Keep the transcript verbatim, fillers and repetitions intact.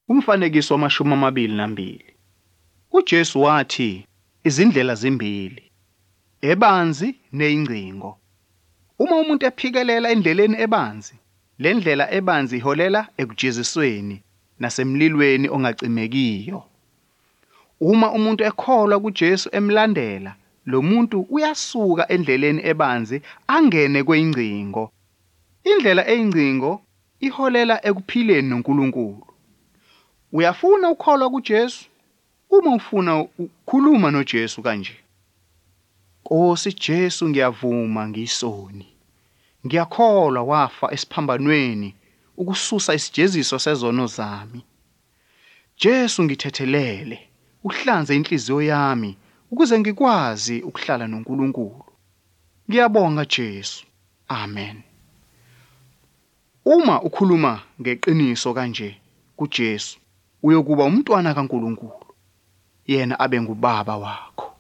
Umfanekiso wamashumi amabili nambili. uJesu wathi izindlela zimbili, ebanzi neyingcingo. Uma umuntu ephikelela endleleni ebanzi, le ndlela ebanzi iholela ekujezisweni nasemlilweni ongacimekiyo. Uma umuntu ekholwa kuJesu emlandela, lo muntu uyasuka endleleni ebanzi angene kweyingcingo. Indlela eyingcingo iholela ekuphileni noNkulunkulu. Uyafuna ukukholwa kuJesu? Uma ufuna ukukhuluma noJesu kanje: Nkosi Jesu, ngiyavuma ngiyisoni. Ngiyakholwa wafa esiphambanweni ukususa isijeziso sezono zami. Jesu, ngithethelele, uhlanze inhliziyo yami ukuze ngikwazi ukuhlala noNkulunkulu. Ngiyabonga Jesu. Amen. Uma ukhuluma ngeqiniso kanje kuJesu, uyokuba umntwana kaNkulunkulu, yena abe ngubaba wakho.